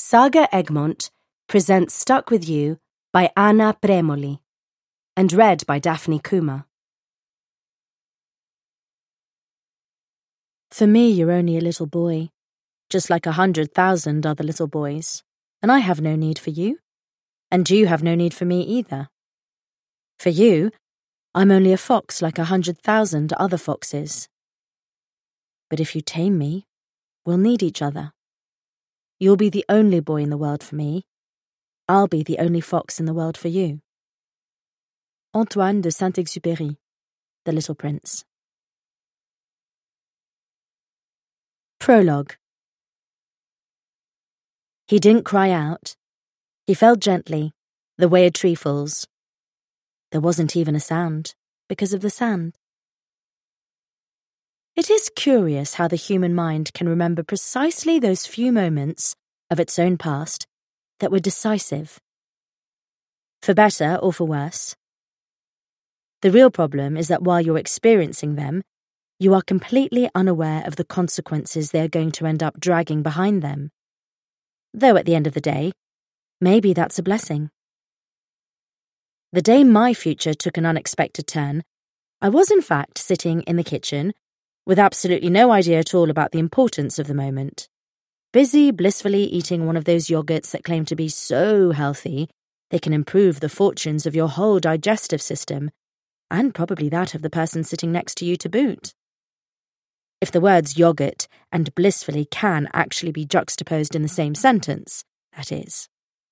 Saga Egmont presents Stuck With You by Anna Premoli and read by Daphne Kuma. For me, you're only a little boy, just like 100,000 other little boys, and I have no need for you, and you have no need for me either. For you, I'm only a fox like 100,000 other foxes. But if you tame me, we'll need each other. You'll be the only boy in the world for me. I'll be the only fox in the world for you. Antoine de Saint-Exupéry, The Little Prince. Prologue. He didn't cry out. He fell gently, the way a tree falls. There wasn't even a sound, because of the sand. It is curious how the human mind can remember precisely those few moments of its own past that were decisive. For better or for worse. The real problem is that while you're experiencing them, you are completely unaware of the consequences they are going to end up dragging behind them. Though at the end of the day, maybe that's a blessing. The day my future took an unexpected turn, I was in fact sitting in the kitchen with absolutely no idea at all about the importance of the moment, busy blissfully eating one of those yogurts that claim to be so healthy they can improve the fortunes of your whole digestive system, and probably that of the person sitting next to you to boot. If the words yogurt and blissfully can actually be juxtaposed in the same sentence, that is.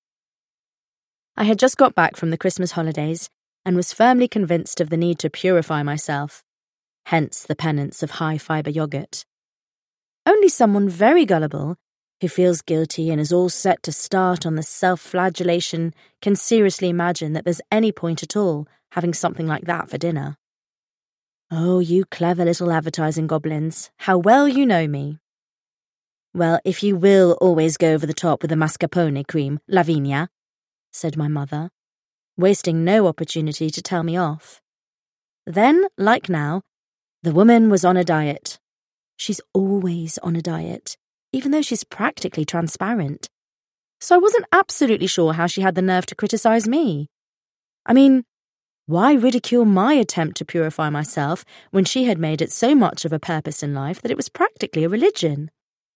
I had just got back from the Christmas holidays and was firmly convinced of the need to purify myself, hence the penance of high-fibre yogurt. Only someone very gullible, who feels guilty and is all set to start on the self-flagellation, can seriously imagine that there's any point at all having something like that for dinner. Oh, you clever little advertising goblins, how well you know me. Well, if you will always go over the top with the mascarpone cream, Lavinia, said my mother, wasting no opportunity to tell me off. Then, like now, the woman was on a diet. She's always on a diet, even though she's practically transparent. So I wasn't absolutely sure how she had the nerve to criticize me. I mean, why ridicule my attempt to purify myself when she had made it so much of a purpose in life that it was practically a religion?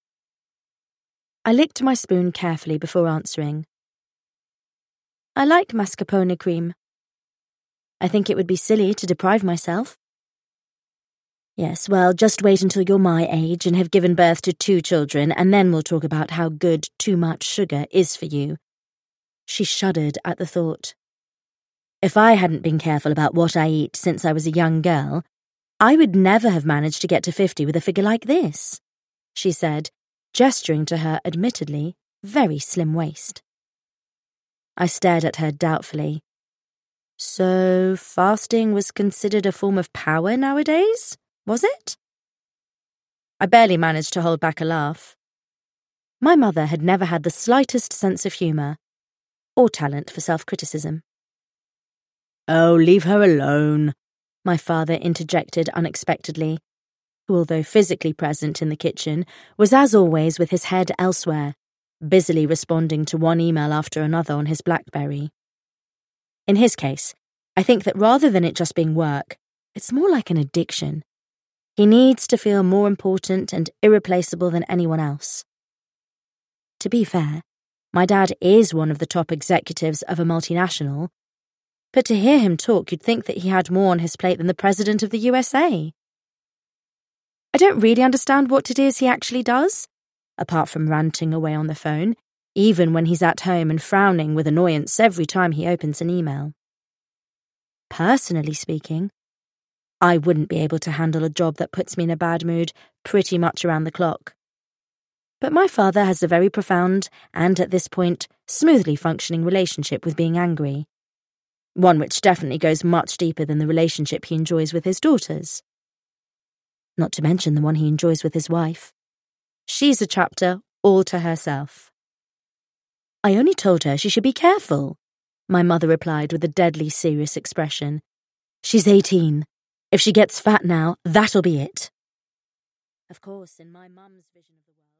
I licked my spoon carefully before answering. I like mascarpone cream. I think it would be silly to deprive myself. Yes, well, just wait until you're my age and have given birth to 2 children, and then we'll talk about how good too much sugar is for you. She shuddered at the thought. If I hadn't been careful about what I eat since I was a young girl, I would never have managed to get to 50 with a figure like this, she said, gesturing to her admittedly very slim waist. I stared at her doubtfully. So, fasting was considered a form of power nowadays? Was it? I barely managed to hold back a laugh. My mother had never had the slightest sense of humour, or talent for self-criticism. Oh, leave her alone, my father interjected unexpectedly, who, although physically present in the kitchen, was as always with his head elsewhere, busily responding to one email after another on his BlackBerry. In his case, I think that rather than it just being work, it's more like an addiction. He needs to feel more important and irreplaceable than anyone else. To be fair, my dad is one of the top executives of a multinational, but to hear him talk, you'd think that he had more on his plate than the President of the USA. I don't really understand what it is he actually does, apart from ranting away on the phone, even when he's at home and frowning with annoyance every time he opens an email. Personally speaking, I wouldn't be able to handle a job that puts me in a bad mood pretty much around the clock. But my father has a very profound and, at this point, smoothly functioning relationship with being angry. One which definitely goes much deeper than the relationship he enjoys with his daughters. Not to mention the one he enjoys with his wife. She's a chapter all to herself. I only told her she should be careful, my mother replied with a deadly serious expression. She's 18. If she gets fat now, that'll be it. Of course, in my mum's vision of the world...